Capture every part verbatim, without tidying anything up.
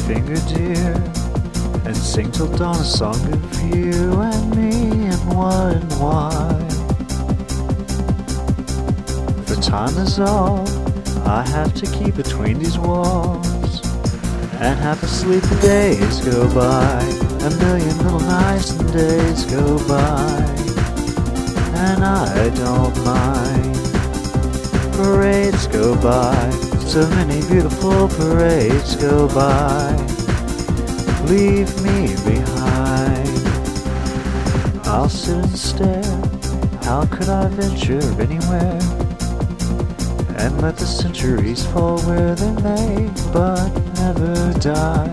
finger, dear, and sing till dawn a song of you and me and what and why. For time is all I have to keep between these walls, and half asleep the days go by, a million little nights and days go by, and I don't mind. Parades go by, so many beautiful parades go by, leave me behind. I'll sit and stare, how could I venture anywhere, and let the centuries fall where they may, but never die.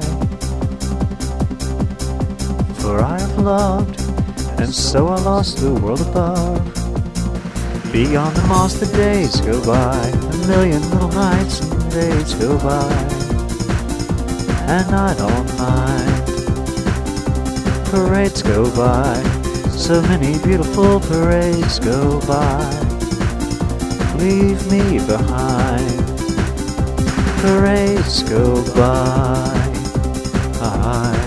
For I have loved, and so I lost the world above. Beyond the moss the days go by, a million little nights and days go by, and I don't mind. Parades go by, so many beautiful parades go by, leave me behind. Parades go by, I